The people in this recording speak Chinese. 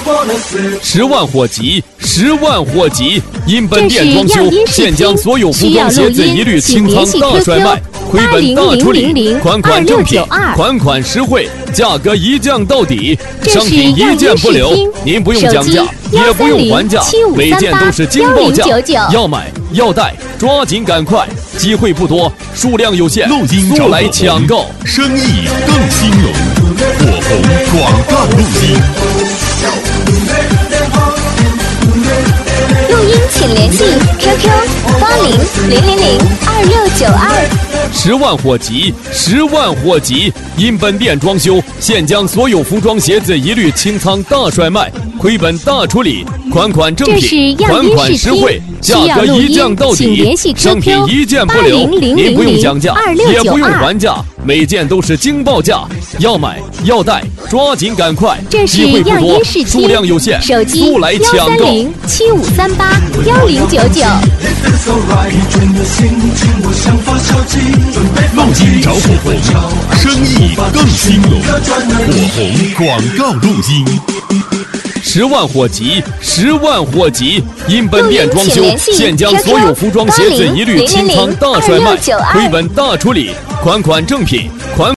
10万火急，10万火急！因本店装修，现将所有服装鞋子一律清仓大甩卖，亏本大处理，款款正品，款款实惠，价格一降到底，商品一件不留。您不用讲价，也不用还价，每件都是惊爆价。要买要带，抓紧赶快，机会不多，数量有限，速来抢购， 生意更兴隆。火红广告录音。 录音请联系 QQ8000022692。 10万火急，10万火急！因本店装修，现将所有服装鞋子一律清仓大甩卖，亏本大处理，款款正品，款款实惠，价格一降到底，商品一件不留。您不用讲价，也不用还价，每件都是惊爆价。要买要带，抓紧赶快，机会不多，数量有限，速来抢购。 13075381099。 录音找火红，生意更兴隆。火红广告录音。 10万火急，10万火急！因本店装修，现将所有服装鞋子一律清仓大甩卖，亏本大处理，款款正品，款